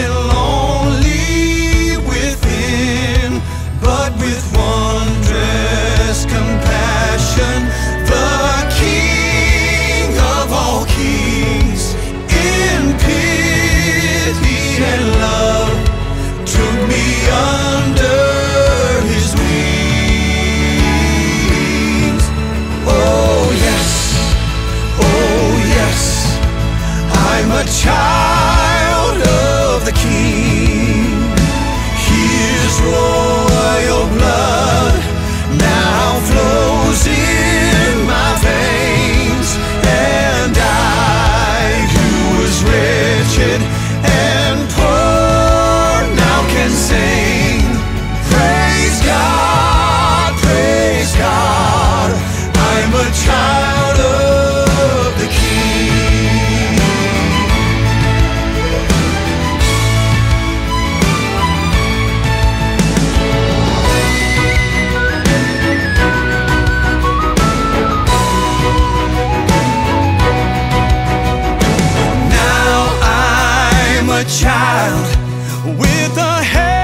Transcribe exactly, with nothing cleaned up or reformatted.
and lonely within, but with wondrous compassion, the King of all kings, in pity and love, took me under his wings. Oh yes, oh yes, I'm a child of the King. His royal blood now flows in my veins, and I, who was wretched and poor, now can sing, praise God, praise God, I'm a child of the King. Now I'm a child with a head